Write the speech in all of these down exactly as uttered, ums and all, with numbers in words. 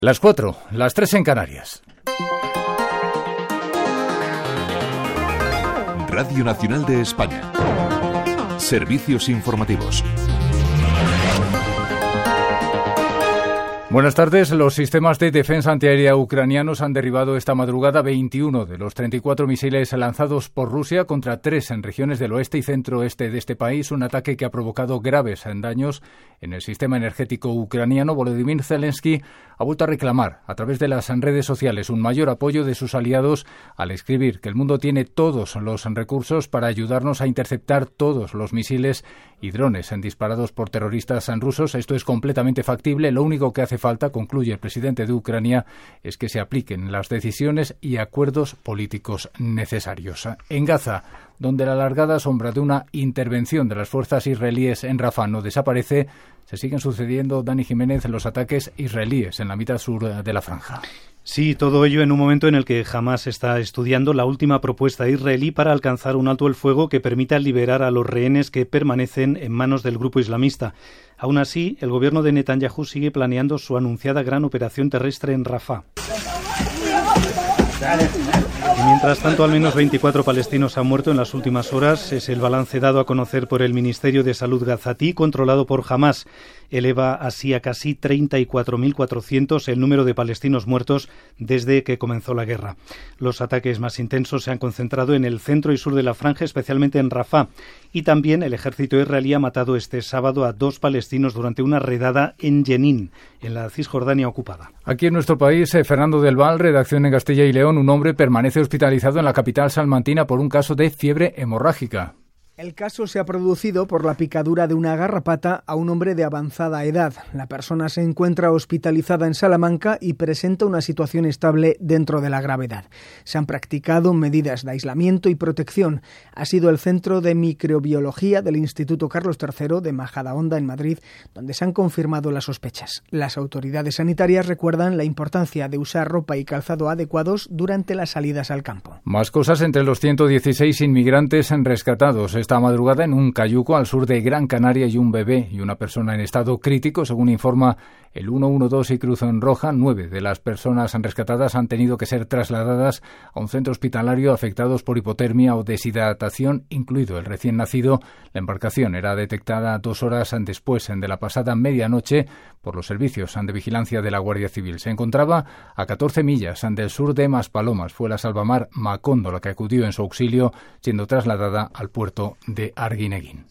Las cuatro, las tres en Canarias. Radio Nacional de España. Servicios informativos. Buenas tardes. Los sistemas de defensa antiaérea ucranianos han derribado esta madrugada veintiuno de los treinta y cuatro misiles lanzados por Rusia contra tres en regiones del oeste y centro-oeste de este país, un ataque que ha provocado graves daños en el sistema energético ucraniano. Volodymyr Zelensky ha vuelto a reclamar a través de las redes sociales un mayor apoyo de sus aliados al escribir que el mundo tiene todos los recursos para ayudarnos a interceptar todos los misiles y drones disparados por terroristas rusos. Esto es completamente factible. Lo único que hace falta, concluye el presidente de Ucrania, es que se apliquen las decisiones y acuerdos políticos necesarios. En Gaza, donde la alargada sombra de una intervención de las fuerzas israelíes en Rafah no desaparece, se siguen sucediendo, Dani Jiménez, los ataques israelíes en la mitad sur de la franja. Sí, todo ello en un momento en el que Hamás está estudiando la última propuesta israelí para alcanzar un alto el fuego que permita liberar a los rehenes que permanecen en manos del grupo islamista. Aún así, el gobierno de Netanyahu sigue planeando su anunciada gran operación terrestre en Rafah. Y mientras tanto, al menos veinticuatro palestinos han muerto en las últimas horas. Es el balance dado a conocer por el Ministerio de Salud gazatí, controlado por Hamás. Eleva así a casi treinta y cuatro mil cuatrocientos el número de palestinos muertos desde que comenzó la guerra. Los ataques más intensos se han concentrado en el centro y sur de la franja, especialmente en Rafah. Y también el ejército israelí ha matado este sábado a dos palestinos durante una redada en Jenin, en la Cisjordania ocupada. Aquí en nuestro país, eh, Fernando del Val, redacción en Castilla y León, un hombre permanece hospitalizado en la capital salmantina por un caso de fiebre hemorrágica. El caso se ha producido por la picadura de una garrapata a un hombre de avanzada edad. La persona se encuentra hospitalizada en Salamanca y presenta una situación estable dentro de la gravedad. Se han practicado medidas de aislamiento y protección. Ha sido el Centro de Microbiología del Instituto Carlos tercero de Majadahonda, en Madrid, donde se han confirmado las sospechas. Las autoridades sanitarias recuerdan la importancia de usar ropa y calzado adecuados durante las salidas al campo. Más cosas entre los ciento dieciséis inmigrantes rescatados esta madrugada en un cayuco al sur de Gran Canaria y un bebé y una persona en estado crítico, según informa el ciento doce y Cruz Roja. Nueve de las personas rescatadas han tenido que ser trasladadas a un centro hospitalario afectados por hipotermia o deshidratación, incluido el recién nacido. La embarcación era detectada dos horas después de la pasada medianoche por los servicios de vigilancia de la Guardia Civil. Se encontraba a catorce millas del sur de Maspalomas. Fue la salvamar Macondo la que acudió en su auxilio, siendo trasladada al puerto de Arguineguín.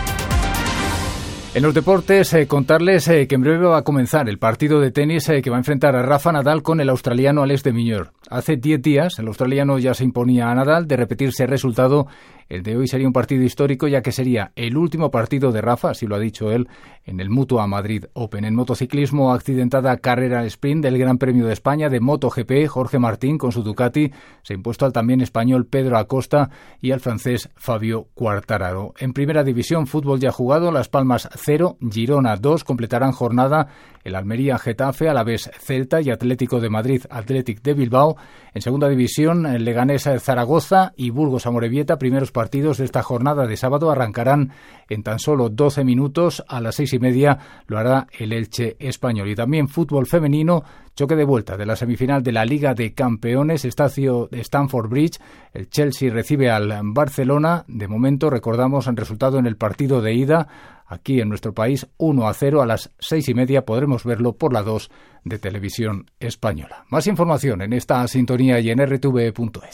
En los deportes, eh, contarles eh, que en breve va a comenzar el partido de tenis eh, que va a enfrentar a Rafa Nadal con el australiano Alex de Minaur. Hace diez días el australiano ya se imponía a Nadal. De repetirse el resultado, el de hoy sería un partido histórico, ya que sería el último partido de Rafa, así lo ha dicho él, en el Mutua Madrid Open. En motociclismo, accidentada carrera sprint del Gran Premio de España de MotoGP, Jorge Martín con su Ducati se ha impuesto al también español Pedro Acosta y al francés Fabio Quartararo. En primera división, fútbol ya jugado, Las Palmas cero, Girona dos, completarán jornada el Almería Getafe, Alavés Celta y Atlético de Madrid Athletic de Bilbao. En segunda división, el Leganés Zaragoza y Burgos Amorebieta, primeros partidos de esta jornada de sábado, arrancarán en tan solo doce minutos. A las seis y media lo hará el Elche Español. Y también fútbol femenino, choque de vuelta de la semifinal de la Liga de Campeones, estadio de Stamford Bridge. El Chelsea recibe al Barcelona. De momento, recordamos el resultado en el partido de ida, aquí en nuestro país, uno a cero. A las seis y media podremos verlo por la dos de Televisión Española. Más información en esta sintonía y en erre te ve punto es.